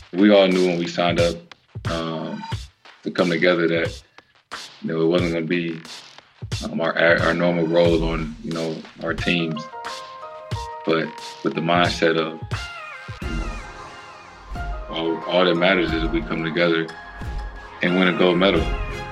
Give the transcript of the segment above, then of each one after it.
We all knew when we signed up to come together that it wasn't going to be our normal roles on our teams, but with the mindset of all that matters is we come together and win a gold medal.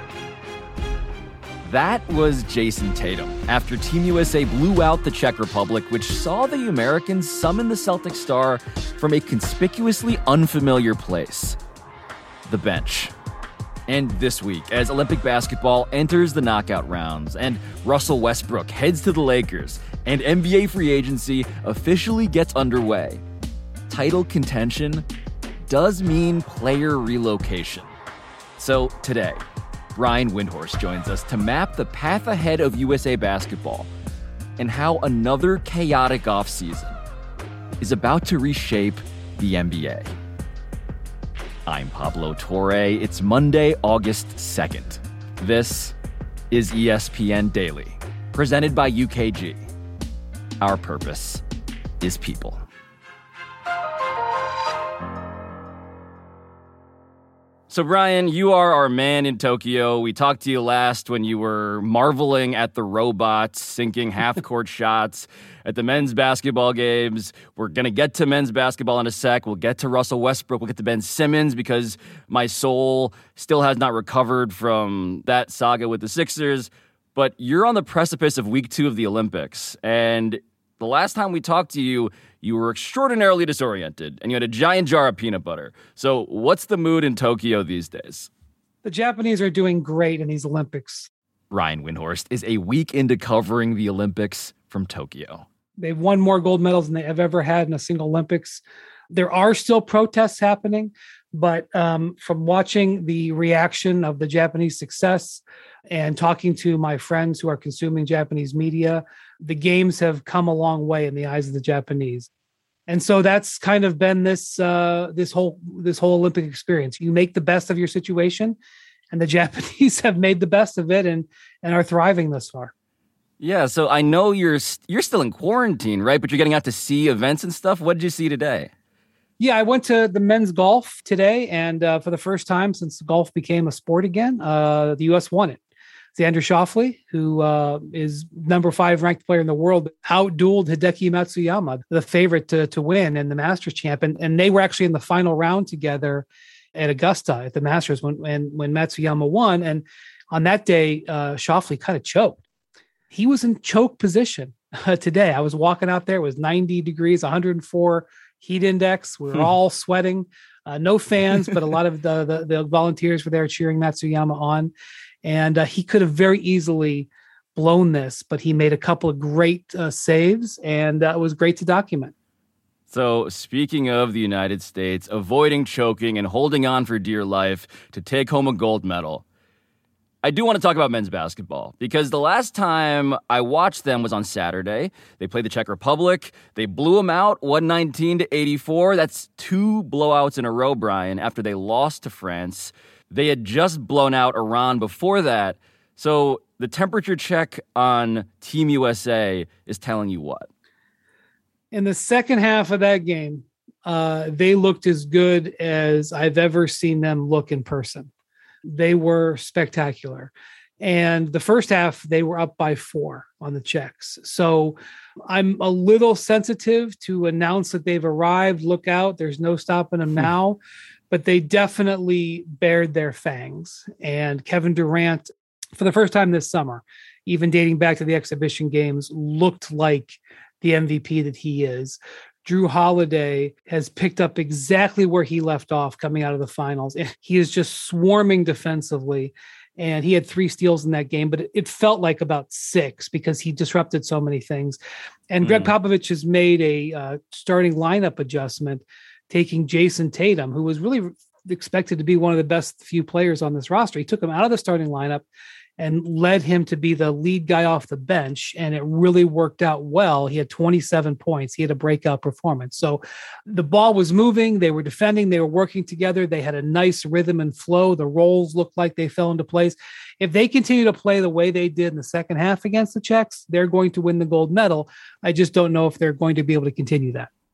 That was Jayson Tatum after Team USA blew out the Czech Republic, which saw the Americans summon the Celtic star from a conspicuously unfamiliar place, the bench. And this week, as Olympic basketball enters the knockout rounds and Russell Westbrook heads to the Lakers and NBA free agency officially gets underway, title contention does mean player relocation. So today, Brian Windhorst joins us to map the path ahead of USA basketball and how another chaotic offseason is about to reshape the NBA. I'm Pablo Torre. It's Monday, August 2nd. This is ESPN Daily, presented by UKG. Our purpose is people. So, Brian, you are our man in Tokyo. We talked to you last when you were marveling at the robots sinking half-court shots at the men's basketball games. We're going to get to men's basketball in a sec. We'll get to Russell Westbrook. We'll get to Ben Simmons because my soul still has not recovered from that saga with the Sixers. But you're on the precipice of week 2 of the Olympics. And the last time we talked to you, you were extraordinarily disoriented, and you had a giant jar of peanut butter. So what's the mood in Tokyo these days? The Japanese are doing great in these Olympics. Ryan Windhorst is a week into covering the Olympics from Tokyo. They've won more gold medals than they have ever had in a single Olympics. There are still protests happening, but from watching the reaction of the Japanese success and talking to my friends who are consuming Japanese media, the games have come a long way in the eyes of the Japanese. And so that's kind of been this whole Olympic experience. You make the best of your situation, and the Japanese have made the best of it and are thriving thus far. Yeah, so I know you're still in quarantine, right? But you're getting out to see events and stuff. What did you see today? Yeah, I went to the men's golf today, and for the first time since golf became a sport again, the U.S. won it. Xander Schauffele, who is number 5 ranked player in the world, outdueled Hideki Matsuyama, the favorite to win and the Masters champion. And they were actually in the final round together at Augusta at the Masters when Matsuyama won. And on that day, Schauffele kind of choked. He was in choke position today. I was walking out there. It was 90 degrees, 104 heat index. We were all sweating. No fans, but a lot of the volunteers were there cheering Matsuyama on. And he could have very easily blown this, but he made a couple of great saves, and it was great to document. So speaking of the United States, avoiding choking and holding on for dear life to take home a gold medal, I do want to talk about men's basketball because the last time I watched them was on Saturday. They played the Czech Republic. They blew them out 119-84. That's 2 blowouts in a row, Brian, after they lost to France. They had just blown out Iran before that. So the temperature check on Team USA is telling you what? In the second half of that game, they looked as good as I've ever seen them look in person. They were spectacular. And the first half, they were up by 4 on the Czechs. So I'm a little sensitive to announce that they've arrived. Look out. There's no stopping them now. But they definitely bared their fangs. And Kevin Durant, for the first time this summer, even dating back to the exhibition games, looked like the MVP that he is. Drew Holiday has picked up exactly where he left off coming out of the finals. He is just swarming defensively. And he had 3 steals in that game, but it felt like about 6 because he disrupted so many things. And Greg Popovich has made a starting lineup adjustment, taking Jayson Tatum, who was really expected to be one of the best few players on this roster. He took him out of the starting lineup and led him to be the lead guy off the bench. And it really worked out well. He had 27 points. He had a breakout performance. So the ball was moving. They were defending. They were working together. They had a nice rhythm and flow. The roles looked like they fell into place. If they continue to play the way they did in the second half against the Czechs, they're going to win the gold medal. I just don't know if they're going to be able to continue that.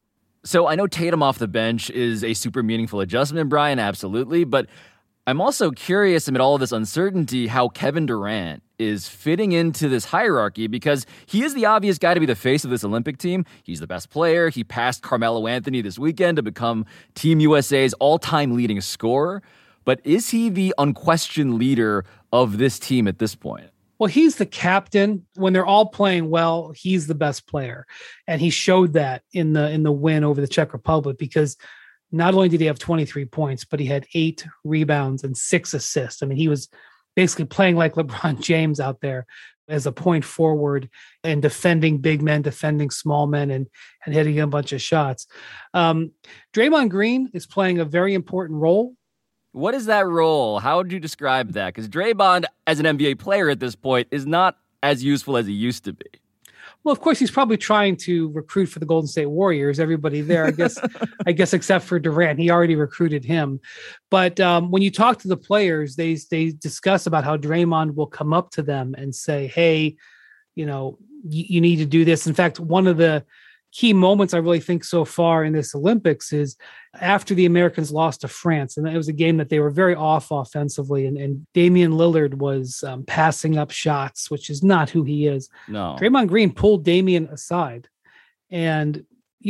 So I know Tatum off the bench is a super meaningful adjustment, Brian, absolutely. But I'm also curious amid all of this uncertainty how Kevin Durant is fitting into this hierarchy because he is the obvious guy to be the face of this Olympic team. He's the best player. He passed Carmelo Anthony this weekend to become Team USA's all-time leading scorer. But is he the unquestioned leader of this team at this point? Well, he's the captain. When they're all playing well, he's the best player. And he showed that in the win over the Czech Republic, because not only did he have 23 points, but he had 8 rebounds and 6 assists. I mean, he was basically playing like LeBron James out there as a point forward and defending big men, defending small men, and hitting a bunch of shots. Draymond Green is playing a very important role. What is that role? How would you describe that? Because Draymond, as an NBA player at this point, is not as useful as he used to be. Well, of course, he's probably trying to recruit for the Golden State Warriors. Everybody there, I guess, except for Durant, he already recruited him. But when you talk to the players, they discuss about how Draymond will come up to them and say, "Hey, you need to do this." In fact, one of the key moments I really think so far in this Olympics is after the Americans lost to France. And it was a game that they were very off offensively. And Damian Lillard was passing up shots, which is not who he is. No. Draymond Green pulled Damian aside. And,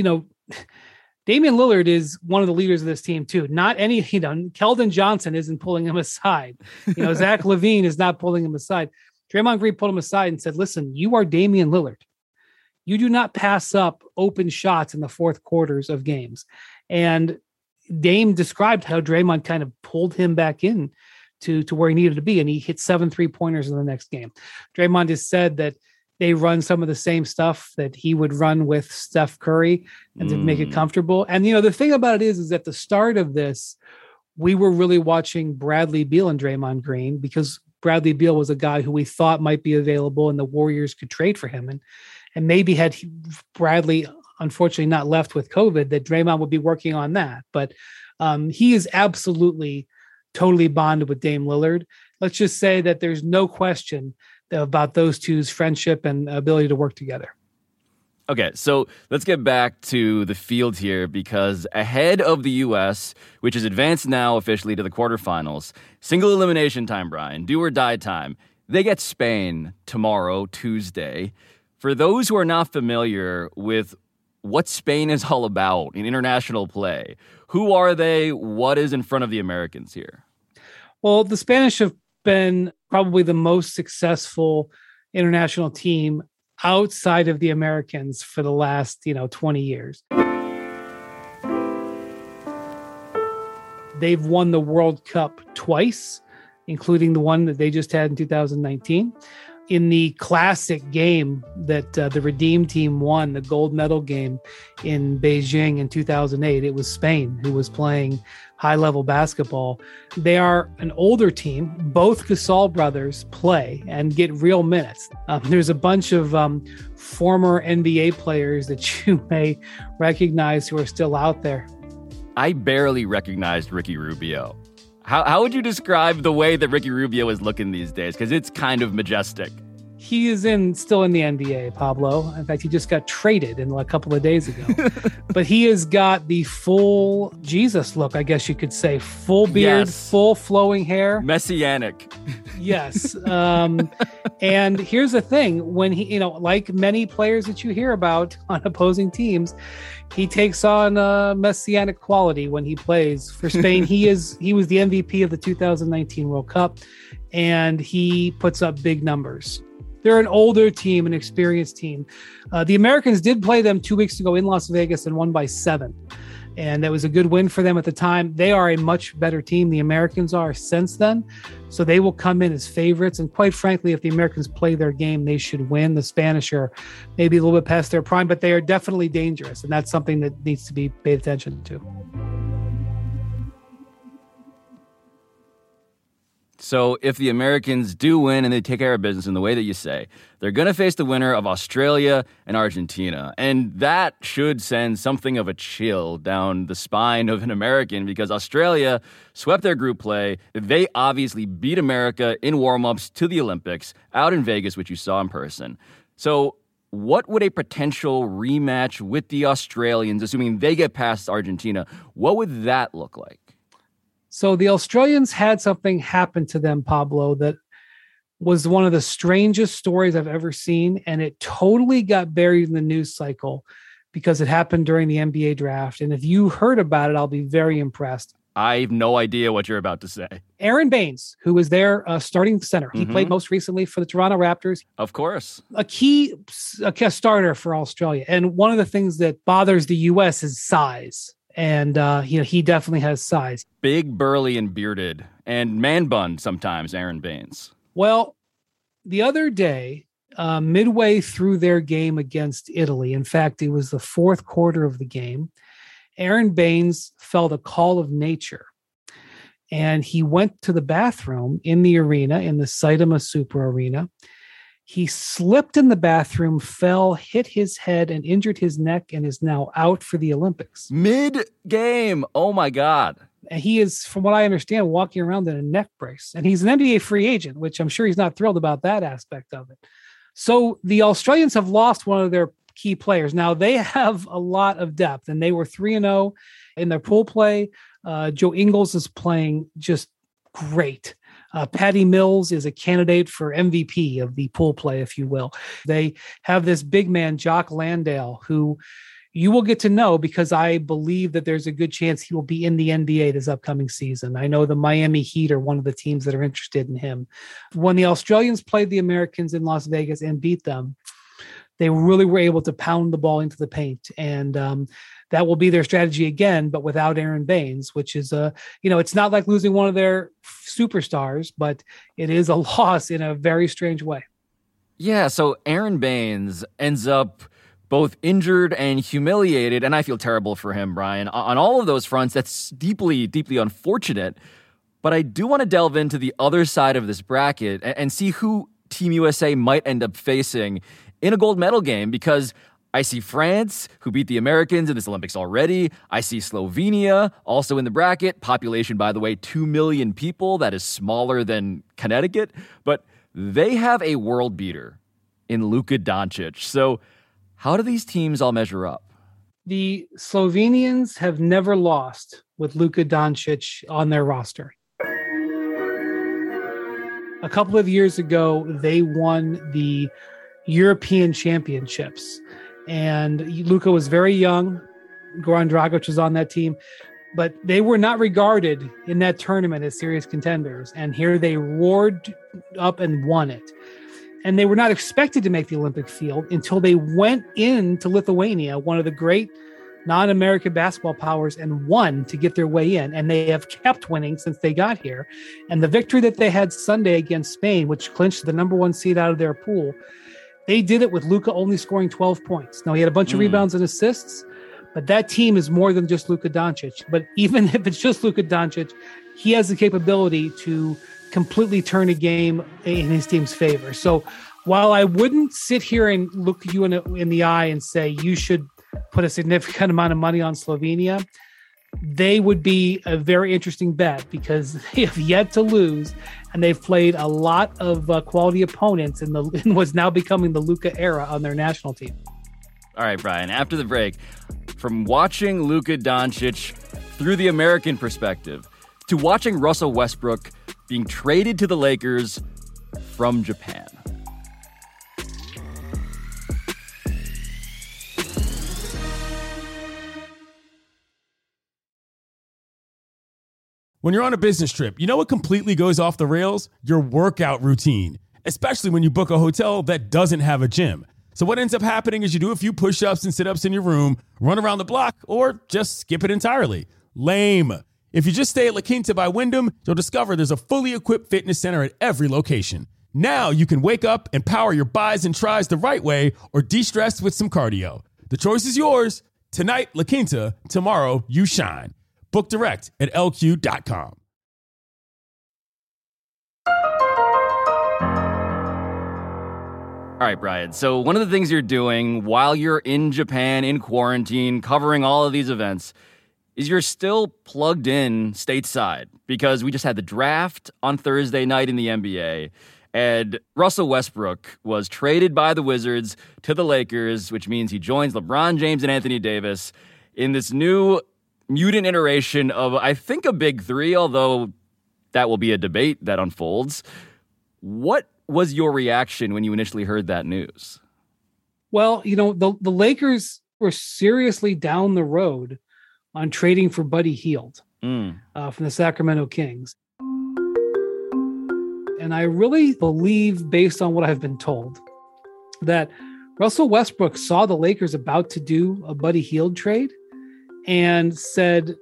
Damian Lillard is one of the leaders of this team too. Not any, Keldon Johnson isn't pulling him aside. Zach LaVine is not pulling him aside. Draymond Green pulled him aside and said, "Listen, you are Damian Lillard. You do not pass up open shots in the fourth quarters of games." And Dame described how Draymond kind of pulled him back in to where he needed to be. And he hit 7 3-pointers in the next game. Draymond has said that they run some of the same stuff that he would run with Steph Curry and to make it comfortable. And, the thing about it is at the start of this, we were really watching Bradley Beal and Draymond Green because Bradley Beal was a guy who we thought might be available and the Warriors could trade for him. And maybe had Bradley, unfortunately, not left with COVID, that Draymond would be working on that. But he is absolutely totally bonded with Dame Lillard. Let's just say that there's no question about those two's friendship and ability to work together. Okay, so let's get back to the field here because ahead of the U.S., which is advanced now officially to the quarterfinals, single elimination time, Brian, do or die time, they get Spain tomorrow, Tuesday. For those who are not familiar with what Spain is all about in international play, who are they? What is in front of the Americans here? Well, the Spanish have been probably the most successful international team outside of the Americans for the last, 20 years. They've won the World Cup twice, including the one that they just had in 2019. In the classic game that the Redeem team won, the gold medal game in Beijing in 2008, it was Spain who was playing high-level basketball. They are an older team. Both Gasol brothers play and get real minutes. There's a bunch of former NBA players that you may recognize who are still out there. I barely recognized Ricky Rubio. How would you describe the way that Ricky Rubio is looking these days? Because it's kind of majestic. He is still in the NBA, Pablo. In fact, he just got traded a couple of days ago. But he has got the full Jesus look, I guess you could say. Full beard, yes. Full flowing hair. Messianic. Yes. And here's the thing. When he, like many players that you hear about on opposing teams, he takes on messianic quality when he plays for Spain. He was the MVP of the 2019 World Cup, and he puts up big numbers. They're an older team, an experienced team. The Americans did play them 2 weeks ago in Las Vegas and won by 7. And that was a good win for them at the time. They are a much better team. The Americans are since then. So they will come in as favorites. And quite frankly, if the Americans play their game, they should win. The Spanish are maybe a little bit past their prime, but they are definitely dangerous. And that's something that needs to be paid attention to. So if the Americans do win and they take care of business in the way that you say, they're going to face the winner of Australia and Argentina. And that should send something of a chill down the spine of an American because Australia swept their group play. They obviously beat America in warm-ups to the Olympics out in Vegas, which you saw in person. So what would a potential rematch with the Australians, assuming they get past Argentina, what would that look like? So the Australians had something happen to them, Pablo, that was one of the strangest stories I've ever seen. And it totally got buried in the news cycle because it happened during the NBA draft. And if you heard about it, I'll be very impressed. I have no idea what you're about to say. Aaron Baines, who was their starting center. He played most recently for the Toronto Raptors. Of course. A key starter for Australia. And one of the things that bothers the U.S. is size. And, he definitely has size. Big, burly, and bearded. And man bun sometimes, Aaron Baines. Well, the other day, midway through their game against Italy, in fact, it was the fourth quarter of the game, Aaron Baines felt a call of nature. And he went to the bathroom in the arena, in the Saitama Super Arena. He slipped in the bathroom, fell, hit his head, and injured his neck, and is now out for the Olympics. Mid-game. Oh, my God. And he is, from what I understand, walking around in a neck brace. And he's an NBA free agent, which I'm sure he's not thrilled about that aspect of it. So the Australians have lost one of their key players. Now, they have a lot of depth, and they were 3-0 in their pool play. Joe Ingles is playing just great. Patty Mills is a candidate for MVP of the pool play, if you will. They have this big man, Jock Landale, who you will get to know because I believe that there's a good chance he will be in the NBA this upcoming season. I know the Miami Heat are one of the teams that are interested in him. When the Australians played the Americans in Las Vegas and beat them, they really were able to pound the ball into the paint. And that will be their strategy again, but without Aaron Baines, which is, it's not like losing one of their superstars, but it is a loss in a very strange way. Yeah, so Aaron Baines ends up both injured and humiliated, and I feel terrible for him, Brian. On all of those fronts, that's deeply, deeply unfortunate. But I do want to delve into the other side of this bracket and see who Team USA might end up facing in a gold medal game, because I see France, who beat the Americans in this Olympics already. I see Slovenia, also in the bracket. Population, by the way, 2 million people. That is smaller than Connecticut. But they have a world beater in Luka Doncic. So how do these teams all measure up? The Slovenians have never lost with Luka Doncic on their roster. A couple of years ago, they won the European Championships. And Luka was very young. Goran Dragic was on that team. But they were not regarded in that tournament as serious contenders. And here they roared up and won it. And they were not expected to make the Olympic field until they went into Lithuania, one of the great non-American basketball powers, and won to get their way in. And they have kept winning since they got here. And the victory that they had Sunday against Spain, which clinched the number one seed out of their pool, they did it with Luka only scoring 12 points. Now, he had a bunch of rebounds and assists, but that team is more than just Luka Doncic. But even if it's just Luka Doncic, he has the capability to completely turn a game in his team's favor. So while I wouldn't sit here and look you in the eye and say you should put a significant amount of money on Slovenia, they would be a very interesting bet because they have yet to lose, and they've played a lot of quality opponents in what's now becoming the Luka era on their national team. All right, Brian, after the break, from watching Luka Doncic through the American perspective to watching Russell Westbrook being traded to the Lakers from Japan. When you're on a business trip, you know what completely goes off the rails? Your workout routine, especially when you book a hotel that doesn't have a gym. So what ends up happening is you do a few push-ups and sit-ups in your room, run around the block, or just skip it entirely. Lame. If you just stay at La Quinta by Wyndham, you'll discover there's a fully equipped fitness center at every location. Now you can wake up and power your bis and tris the right way or de-stress with some cardio. The choice is yours. Tonight, La Quinta. Tomorrow, you shine. Book direct at lq.com. All right, Brian. So one of the things you're doing while you're in Japan, in quarantine, covering all of these events, is you're still plugged in stateside, because we just had the draft on Thursday night in the NBA. And Russell Westbrook was traded by the Wizards to the Lakers, which means he joins LeBron James and Anthony Davis in this new mutant iteration of, I think, a big three, although that will be a debate that unfolds. What was your reaction when you initially heard that news? Well, the Lakers were seriously down the road on trading for Buddy Hield from the Sacramento Kings. And I really believe, based on what I've been told, that Russell Westbrook saw the Lakers about to do a Buddy Hield trade and said,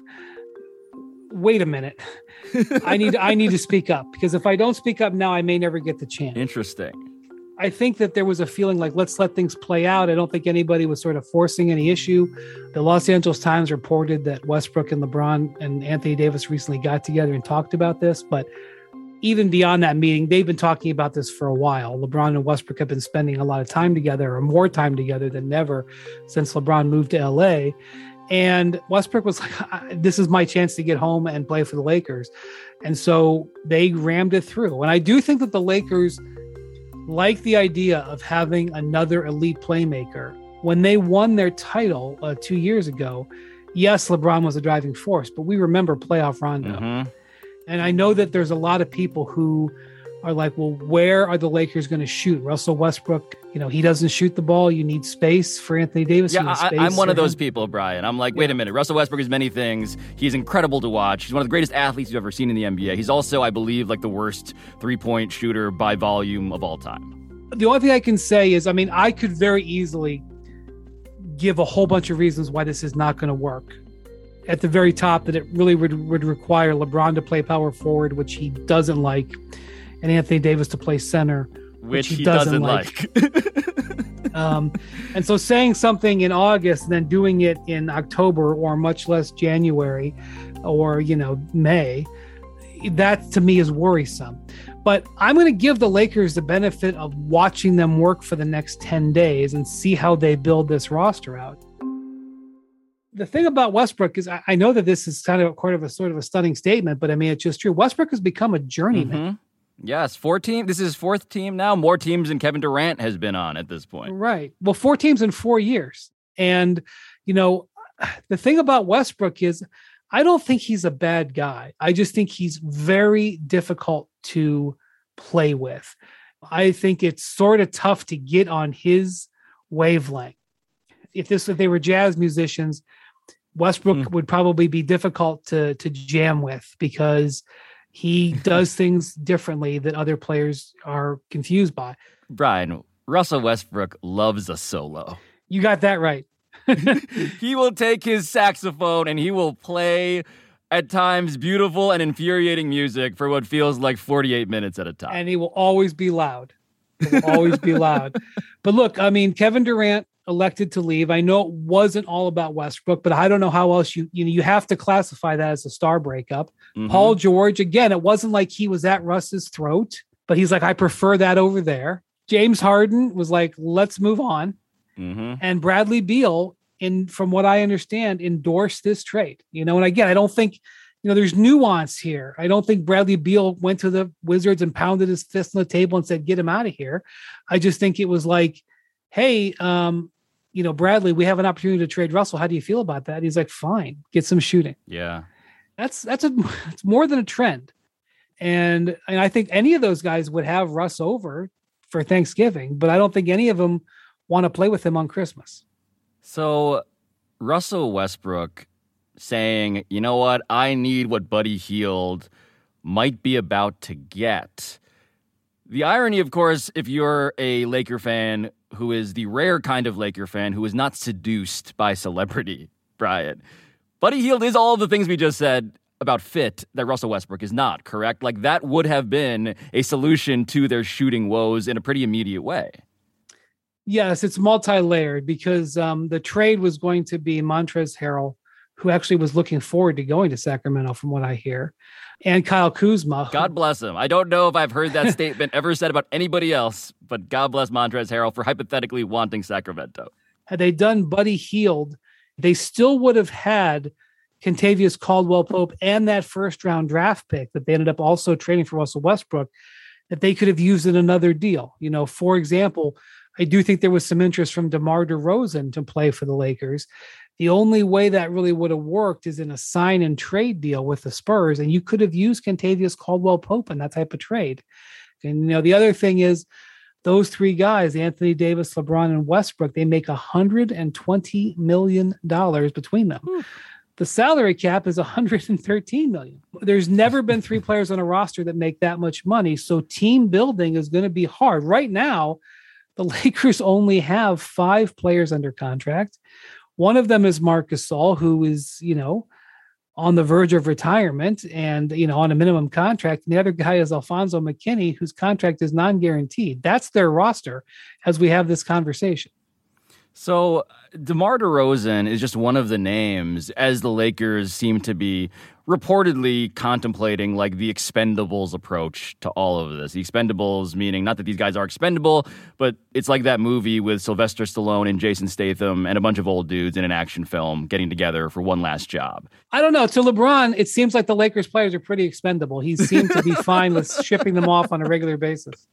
wait a minute, I need to speak up, because if I don't speak up now, I may never get the chance. Interesting. I think that there was a feeling like, let's let things play out. I don't think anybody was sort of forcing any issue. The Los Angeles Times reported that Westbrook and LeBron and Anthony Davis recently got together and talked about this. But even beyond that meeting, they've been talking about this for a while. LeBron and Westbrook have been spending a lot of time together, or more time together than ever, since LeBron moved to LA. And Westbrook was like, this is my chance to get home and play for the Lakers. And so they rammed it through. And I do think that the Lakers like the idea of having another elite playmaker. When they won their title 2 years ago, yes, LeBron was a driving force, but we remember playoff Rondo. Mm-hmm. And I know that there's a lot of people who are like, well, where are the Lakers going to shoot? Russell Westbrook, he doesn't shoot the ball. You need space for Anthony Davis. Yeah, I'm one of those people, Brian. I'm like, wait a minute. Russell Westbrook is many things. He's incredible to watch. He's one of the greatest athletes you've ever seen in the NBA. He's also, I believe, like the worst three-point shooter by volume of all time. The only thing I can say is, I could very easily give a whole bunch of reasons why this is not going to work. At the very top, that it really would require LeBron to play power forward, which he doesn't like, and Anthony Davis to play center, which he doesn't like. And so saying something in August and then doing it in October, or much less January or, May, that to me is worrisome. But I'm going to give the Lakers the benefit of watching them work for the next 10 days and see how they build this roster out. The thing about Westbrook is, I know that this is kind of a sort of a stunning statement, but it's just true. Westbrook has become a journeyman. Mm-hmm. Yes, this is his fourth team now. More teams than Kevin Durant has been on at this point. Right. Well, 4 teams in 4 years. And, the thing about Westbrook is, I don't think he's a bad guy. I just think he's very difficult to play with. I think it's sort of tough to get on his wavelength. If they were jazz musicians, Westbrook would probably be difficult to jam with, because he does things differently that other players are confused by. Brian, Russell Westbrook loves a solo. You got that right. He will take his saxophone and he will play, at times, beautiful and infuriating music for what feels like 48 minutes at a time. And he will always be loud. It will always be loud. But look, Kevin Durant elected to leave. I know it wasn't all about Westbrook, but I don't know how else you have to classify that as a star breakup. Mm-hmm. Paul George, again, it wasn't like he was at Russ's throat, but he's like, I prefer that over there. James Harden was like, let's move on. Mm-hmm. And Bradley Beal, from what I understand, endorsed this trade. And again, I don't think, there's nuance here. I don't think Bradley Beal went to the Wizards and pounded his fist on the table and said, get him out of here. I just think it was like, hey, Bradley, we have an opportunity to trade Russell. How do you feel about that? He's like, fine, get some shooting. Yeah. It's more than a trend. And I think any of those guys would have Russ over for Thanksgiving, but I don't think any of them want to play with him on Christmas. So Russell Westbrook saying, you know what, I need what Buddy Hield might be about to get. The irony, of course, if you're a Laker fan who is the rare kind of Laker fan who is not seduced by celebrity, Brian, Buddy Hield is all of the things we just said about fit that Russell Westbrook is not, correct? Like, that would have been a solution to their shooting woes in a pretty immediate way. Yes, it's multi-layered, because the trade was going to be Montrezl Harrell, who actually was looking forward to going to Sacramento, from what I hear, and Kyle Kuzma. God bless him. I don't know if I've heard that statement ever said about anybody else, but God bless Montrezl Harrell for hypothetically wanting Sacramento. Had they done Buddy Hield, they still would have had Kentavious Caldwell-Pope and that first-round draft pick that they ended up also trading for Russell Westbrook. that they could have used in another deal. For example, I do think there was some interest from DeMar DeRozan to play for the Lakers. The only way that really would have worked is in a sign and trade deal with the Spurs, and you could have used Kentavious Caldwell-Pope in that type of trade. And the other thing is those three guys, Anthony Davis, LeBron, and Westbrook, they make $120 million between them. The salary cap is $113 million. There's never been three players on a roster that make that much money. So team building is going to be hard. Right now, the Lakers only have 5 players under contract. One of them is Marc Gasol, who is, on the verge of retirement and, on a minimum contract. And the other guy is Alfonso McKinney, whose contract is non-guaranteed. That's their roster as we have this conversation. So DeMar DeRozan is just one of the names, as the Lakers seem to be reportedly contemplating like the Expendables approach to all of this. The Expendables meaning not that these guys are expendable, but it's like that movie with Sylvester Stallone and Jason Statham and a bunch of old dudes in an action film getting together for one last job. I don't know. To LeBron, it seems like the Lakers players are pretty expendable. He seemed to be fine with shipping them off on a regular basis.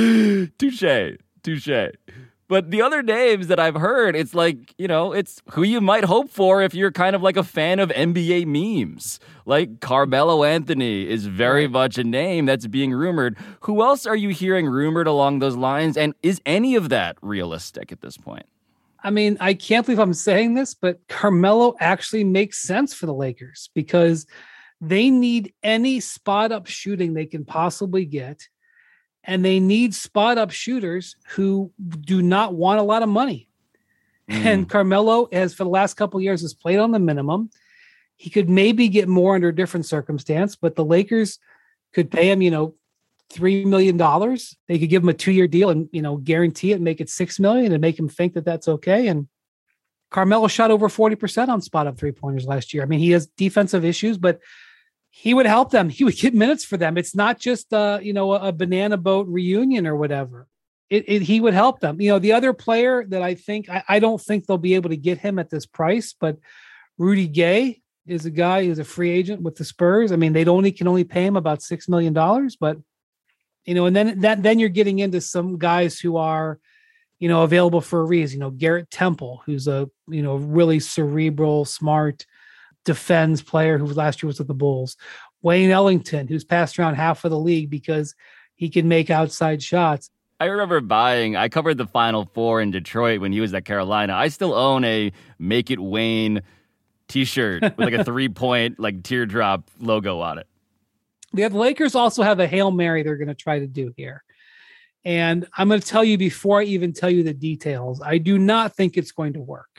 Touche. But the other names that I've heard, it's like, it's who you might hope for if you're kind of like a fan of NBA memes. Like Carmelo Anthony is very much a name that's being rumored. Who else are you hearing rumored along those lines? And is any of that realistic at this point? I mean, I can't believe I'm saying this, but Carmelo actually makes sense for the Lakers because they need any spot-up shooting they can possibly get. And they need spot-up shooters who do not want a lot of money. And Carmelo, as for the last couple of years, has played on the minimum. He could maybe get more under a different circumstance, but the Lakers could pay him, $3 million. They could give him a 2-year deal and, guarantee it and make it $6 million and make him think that that's okay. And Carmelo shot over 40% on spot-up three-pointers last year. I mean, he has defensive issues, but he would help them. He would get minutes for them. It's not just, a banana boat reunion or whatever. He would help them. The other player that I don't think they'll be able to get him at this price, but Rudy Gay is a guy who's a free agent with the Spurs. I mean, can only pay him about $6 million, but, and then you're getting into some guys who are, available for a reason. Garrett Temple, who's a, really cerebral, smart, defense player who last year was with the Bulls. Wayne Ellington, who's passed around half of the league because he can make outside shots. I remember I covered the Final Four in Detroit when he was at Carolina. I still own a Make It Wayne t-shirt with like a 3-point like teardrop logo on it. The Lakers also have a Hail Mary they're going to try to do here. And I'm going to tell you before I even tell you the details, I do not think it's going to work.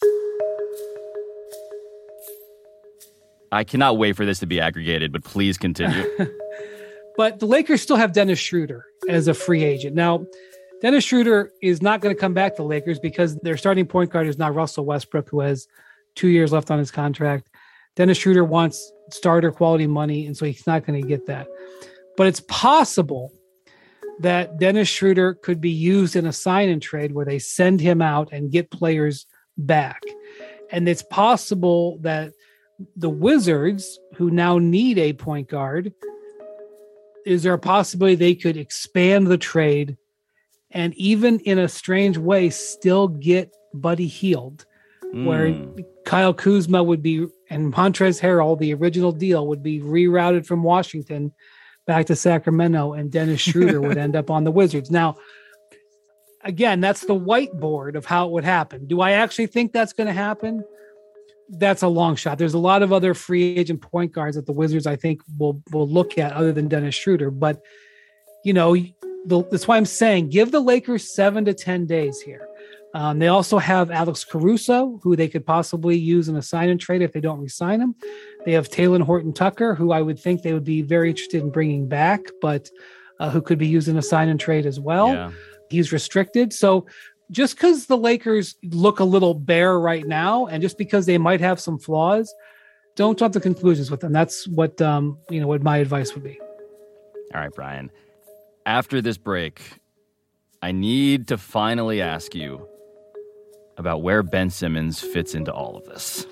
I cannot wait for this to be aggregated, but please continue. But the Lakers still have Dennis Schroeder as a free agent. Now, Dennis Schroeder is not going to come back to the Lakers because their starting point guard is now Russell Westbrook, who has 2 years left on his contract. Dennis Schroeder wants starter quality money, and so he's not going to get that. But it's possible that Dennis Schroeder could be used in a sign and trade where they send him out and get players back. And it's possible that the Wizards, who now need a point guard, is there a possibility they could expand the trade and even in a strange way still get Buddy Hield, where Kyle Kuzma would be, and Montrezl Harrell, the original deal, would be rerouted from Washington back to Sacramento, and Dennis Schroeder would end up on the Wizards. Now, again, that's the whiteboard of how it would happen. Do I actually think that's going to happen? That's a long shot. There's a lot of other free agent point guards that the Wizards, I think, will look at other than Dennis Schroeder. But, that's why I'm saying give the Lakers 7 to 10 days here. They also have Alex Caruso, who they could possibly use in a sign and trade if they don't re-sign him. They have Talen Horton-Tucker, who I would think they would be very interested in bringing back, but who could be used in a sign and trade as well. Yeah. He's restricted. So just because the Lakers look a little bare right now, and just because they might have some flaws, don't jump to conclusions with them. That's what what my advice would be. All right, Brian. After this break, I need to finally ask you about where Ben Simmons fits into all of this.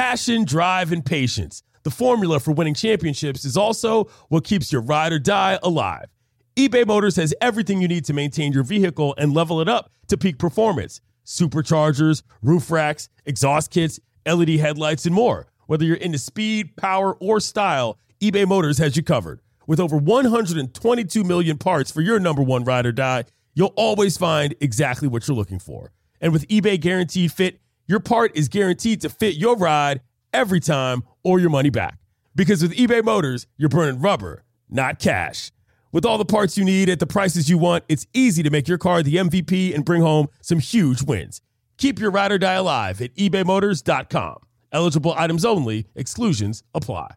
Passion, drive, and patience. The formula for winning championships is also what keeps your ride or die alive. eBay Motors has everything you need to maintain your vehicle and level it up to peak performance. Superchargers, roof racks, exhaust kits, LED headlights, and more. Whether you're into speed, power, or style, eBay Motors has you covered. With over 122 million parts for your number one ride or die, you'll always find exactly what you're looking for. And with eBay Guaranteed Fit, your part is guaranteed to fit your ride every time or your money back. Because with eBay Motors, you're burning rubber, not cash. With all the parts you need at the prices you want, it's easy to make your car the MVP and bring home some huge wins. Keep your ride or die alive at ebaymotors.com. Eligible items only. Exclusions apply.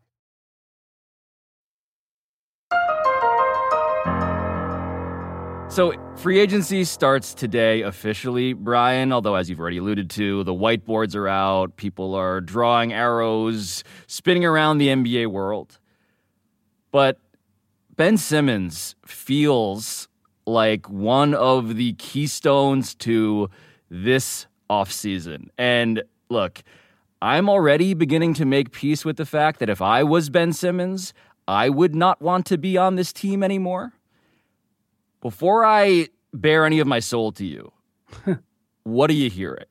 So free agency starts today officially, Brian, although as you've already alluded to, the whiteboards are out. People are drawing arrows, spinning around the NBA world. But Ben Simmons feels like one of the keystones to this offseason. And look, I'm already beginning to make peace with the fact that if I was Ben Simmons, I would not want to be on this team anymore. Before I bare any of my soul to you, what are you hearing?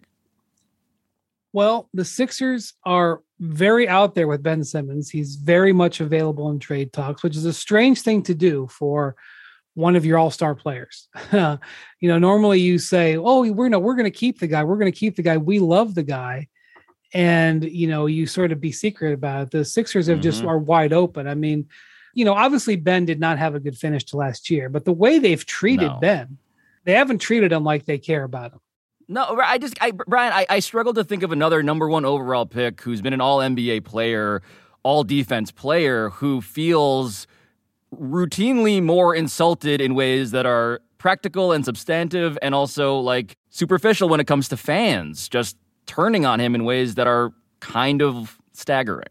Well, the Sixers are very out there with Ben Simmons. He's very much available in trade talks, which is a strange thing to do for one of your all-star players. Normally you say, oh, we're going to keep the guy. We're going to keep the guy. We love the guy. And, you sort of be secret about it. The Sixers have just are wide open. I mean, obviously Ben did not have a good finish to last year, but the way they've treated Ben, they haven't treated him like they care about him. No, Brian, I struggle to think of another number one overall pick who's been an all NBA player, all defense player who feels routinely more insulted in ways that are practical and substantive and also like superficial when it comes to fans, just turning on him in ways that are kind of staggering.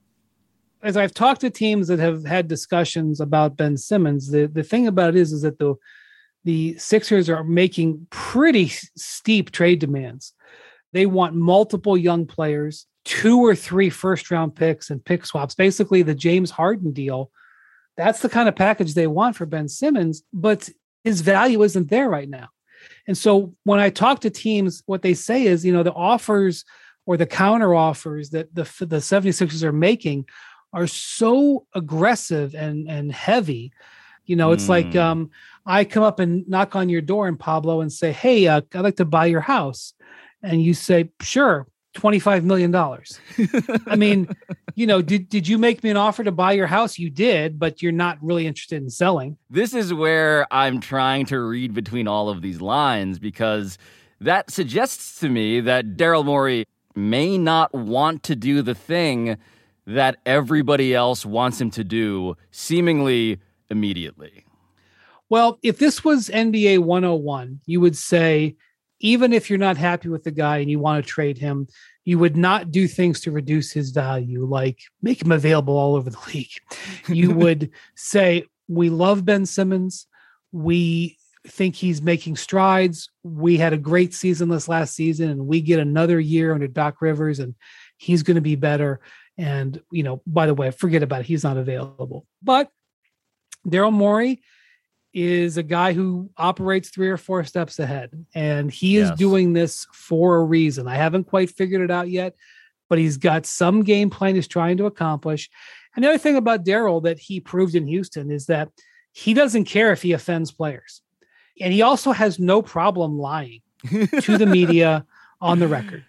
As I've talked to teams that have had discussions about Ben Simmons, the thing about it is that the Sixers are making pretty steep trade demands. They want multiple young players, 2 or 3 first-round picks and pick swaps, basically the James Harden deal. That's the kind of package they want for Ben Simmons, but his value isn't there right now. And so when I talk to teams, what they say is, the offers or the counter offers that the 76ers are making are so aggressive and heavy. It's like I come up and knock on your door, and Pablo, and say, hey, I'd like to buy your house. And you say, sure, $25 million. I mean, did you make me an offer to buy your house? You did, but you're not really interested in selling. This is where I'm trying to read between all of these lines, because that suggests to me that Daryl Morey may not want to do the thing that everybody else wants him to do seemingly immediately. Well, if this was NBA 101, you would say, even if you're not happy with the guy and you want to trade him, you would not do things to reduce his value, like make him available all over the league. You would say, we love Ben Simmons. We think he's making strides. We had a great season this last season, and we get another year under Doc Rivers, and he's going to be better. And, by the way, forget about it. He's not available. But Daryl Morey is a guy who operates 3 or 4 steps ahead, and he is doing this for a reason. I haven't quite figured it out yet, but he's got some game plan he's trying to accomplish. And the other thing about Daryl that he proved in Houston is that he doesn't care if he offends players. And he also has no problem lying to the media on the record.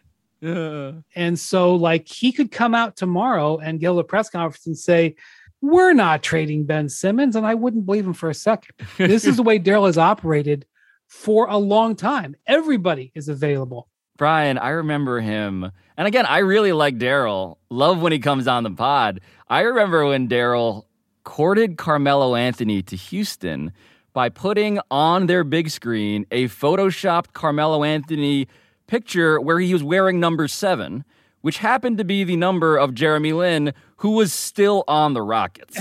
And so he could come out tomorrow and give a press conference and say, we're not trading Ben Simmons. And I wouldn't believe him for a second. This is the way Daryl has operated for a long time. Everybody is available. Brian, I remember him. And again, I really like Daryl. Love when he comes on the pod. I remember when Daryl courted Carmelo Anthony to Houston by putting on their big screen a photoshopped Carmelo Anthony picture where he was wearing number 7, which happened to be the number of Jeremy Lin, who was still on the Rockets.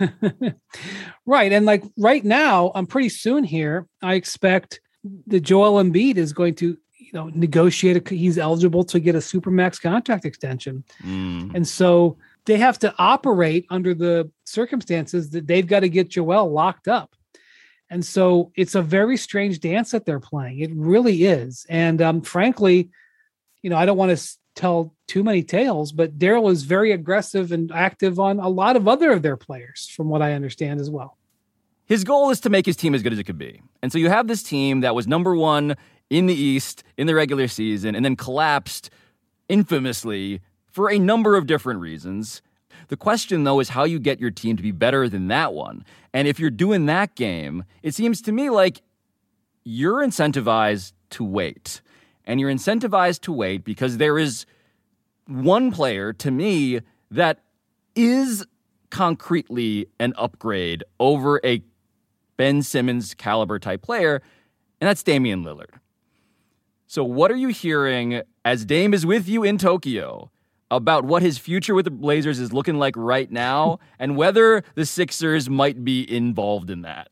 Right. And right now, pretty soon here, I expect that Joel Embiid is going to, negotiate. He's eligible to get a supermax contract extension. And so they have to operate under the circumstances that they've got to get Joel locked up. And so it's a very strange dance that they're playing. It really is. And frankly, I don't want to tell too many tales, but Daryl is very aggressive and active on a lot of other of their players, from what I understand as well. His goal is to make his team as good as it could be. And so you have this team that was number one in the East in the regular season and then collapsed infamously for a number of different reasons. The question, though, is how you get your team to be better than that one. And if you're doing that game, it seems to me like you're incentivized to wait. And you're incentivized to wait because there is one player, to me, that is concretely an upgrade over a Ben Simmons caliber type player, and that's Damian Lillard. So what are you hearing as Dame is with you in Tokyo about what his future with the Blazers is looking like right now and whether the Sixers might be involved in that?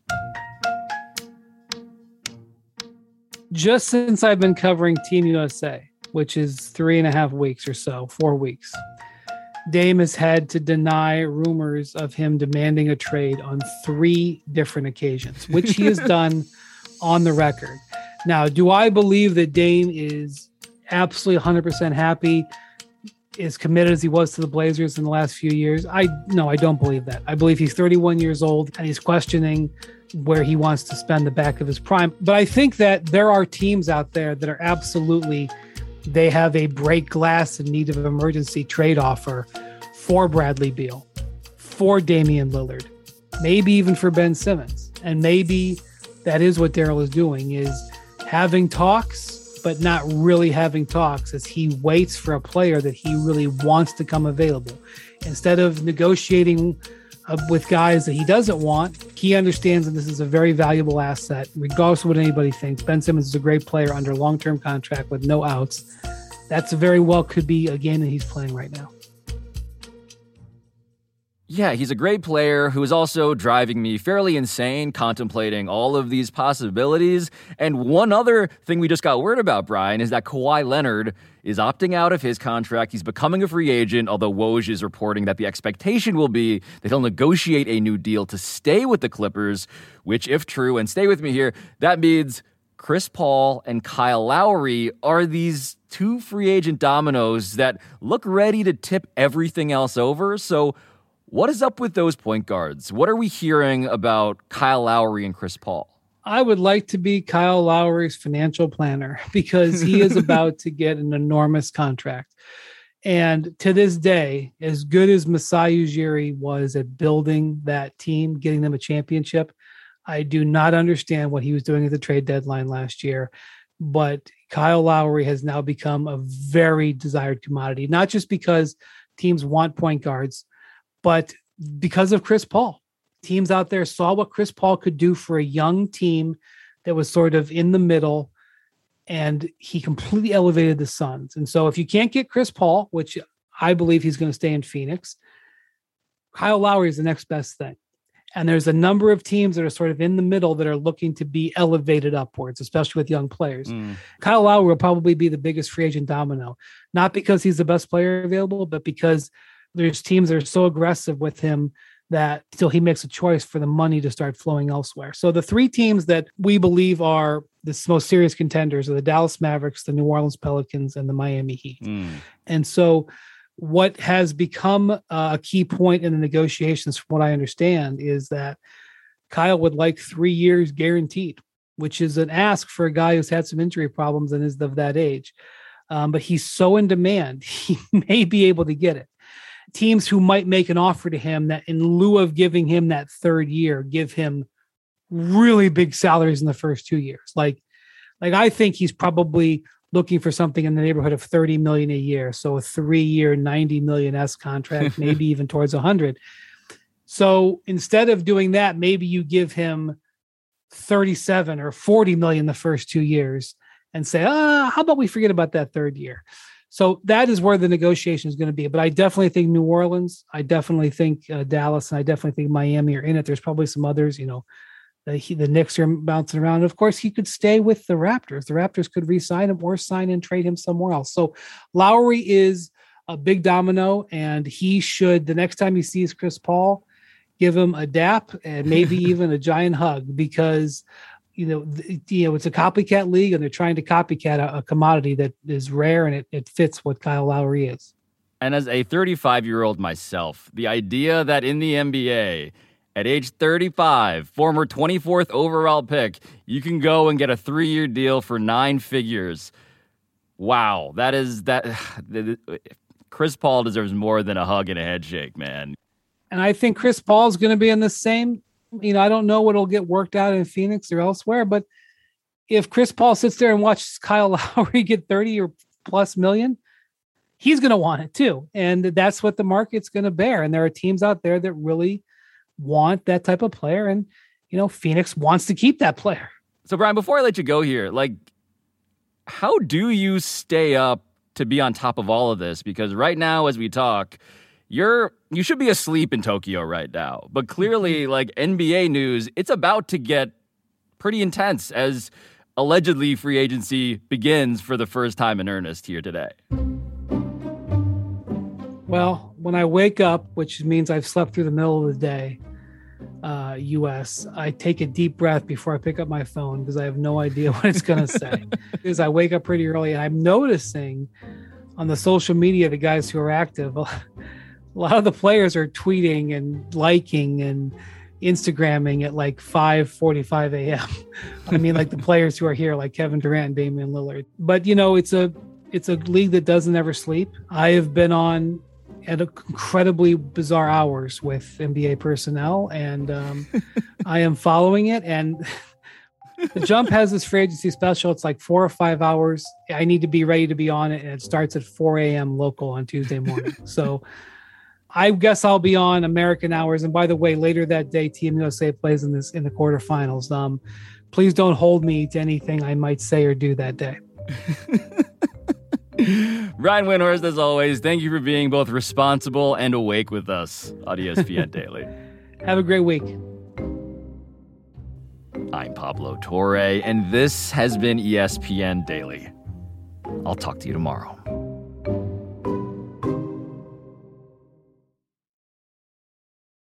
Just since I've been covering Team USA, which is 3.5 weeks or so, 4 weeks, Dame has had to deny rumors of him demanding a trade on 3 different occasions, which he has done on the record. Now, do I believe that Dame is absolutely 100% happy, as committed as he was to the Blazers in the last few years? No, I don't believe that. I believe he's 31 years old and he's questioning where he wants to spend the back of his prime. But I think that there are teams out there that are absolutely, they have a break glass in need of an emergency trade offer for Bradley Beal, for Damian Lillard, maybe even for Ben Simmons. And maybe that is what Daryl is doing, is having talks, but not really having talks, as he waits for a player that he really wants to come available. Instead of negotiating with guys that he doesn't want, he understands that this is a very valuable asset, regardless of what anybody thinks. Ben Simmons is a great player under long-term contract with no outs. That's very well could be a game that he's playing right now. Yeah, he's a great player who is also driving me fairly insane contemplating all of these possibilities. And one other thing we just got word about, Brian, is that Kawhi Leonard is opting out of his contract. He's becoming a free agent, although Woj is reporting that the expectation will be that he'll negotiate a new deal to stay with the Clippers, which, if true, and stay with me here, that means Chris Paul and Kyle Lowry are these 2 free agent dominoes that look ready to tip everything else over. So what is up with those point guards? What are we hearing about Kyle Lowry and Chris Paul? I would like to be Kyle Lowry's financial planner because he is about to get an enormous contract. And to this day, as good as Masai Ujiri was at building that team, getting them a championship, I do not understand what he was doing at the trade deadline last year. But Kyle Lowry has now become a very desired commodity, not just because teams want point guards, but because of Chris Paul. Teams out there saw what Chris Paul could do for a young team that was sort of in the middle, and he completely elevated the Suns. And so if you can't get Chris Paul, which I believe he's going to stay in Phoenix, Kyle Lowry is the next best thing. And there's a number of teams that are sort of in the middle that are looking to be elevated upwards, especially with young players. Kyle Lowry will probably be the biggest free agent domino, not because he's the best player available, but because there's teams that are so aggressive with him that till he makes a choice for the money to start flowing elsewhere. So the 3 teams that we believe are the most serious contenders are the Dallas Mavericks, the New Orleans Pelicans, and the Miami Heat. And so what has become a key point in the negotiations, from what I understand, is that Kyle would like 3 years guaranteed, which is an ask for a guy who's had some injury problems and is of that age. But he's so in demand, he may be able to get it. Teams who might make an offer to him that in lieu of giving him that 3rd year, give him really big salaries in the first 2 years. Like I think he's probably looking for something in the neighborhood of $30 million a year. So a 3-year, $90 million contract, maybe even towards 100. So instead of doing that, maybe you give him 37 or 40 million the first 2 years and say, how about we forget about that 3rd year? So that is where the negotiation is going to be. But I definitely think New Orleans, I definitely think Dallas, and I definitely think Miami are in it. There's probably some others, The Knicks are bouncing around. Of course, he could stay with the Raptors. The Raptors could re-sign him or sign and trade him somewhere else. So Lowry is a big domino, and he should, the next time he sees Chris Paul, give him a dap and maybe even a giant hug, because it's a copycat league, and they're trying to copycat a commodity that is rare, and it fits what Kyle Lowry is. And as a 35-year-old myself, the idea that in the NBA, at age 35, former 24th overall pick, you can go and get a 3-year deal for 9 figures. Wow, Chris Paul deserves more than a hug and a handshake, man. And I think Chris Paul is going to be in the same, I don't know what'll get worked out in Phoenix or elsewhere, but if Chris Paul sits there and watches Kyle Lowry get 30 or plus million, he's going to want it too. And that's what the market's going to bear. And there are teams out there that really want that type of player. And, Phoenix wants to keep that player. So Brian, before I let you go here, how do you stay up to be on top of all of this? Because right now, as we talk, you should be asleep in Tokyo right now. But clearly, NBA news, it's about to get pretty intense as allegedly free agency begins for the first time in earnest here today. Well, when I wake up, which means I've slept through the middle of the day, US, I take a deep breath before I pick up my phone because I have no idea what it's going to say. Because I wake up pretty early, and I'm noticing on the social media, the guys who are active, a lot of the players are tweeting and liking and Instagramming at 5:45 a.m. I mean, the players who are here, like Kevin Durant and Damian Lillard. But, it's a league that doesn't ever sleep. I have been on at incredibly bizarre hours with NBA personnel, and I am following it. And the Jump has this free agency special. It's 4 or 5 hours. I need to be ready to be on it, and it starts at 4 a.m. local on Tuesday morning. So I guess I'll be on American hours. And by the way, later that day, Team USA plays in the quarterfinals. Please don't hold me to anything I might say or do that day. Ryan Windhorst, as always, thank you for being both responsible and awake with us on ESPN Daily. Have a great week. I'm Pablo Torre, and this has been ESPN Daily. I'll talk to you tomorrow.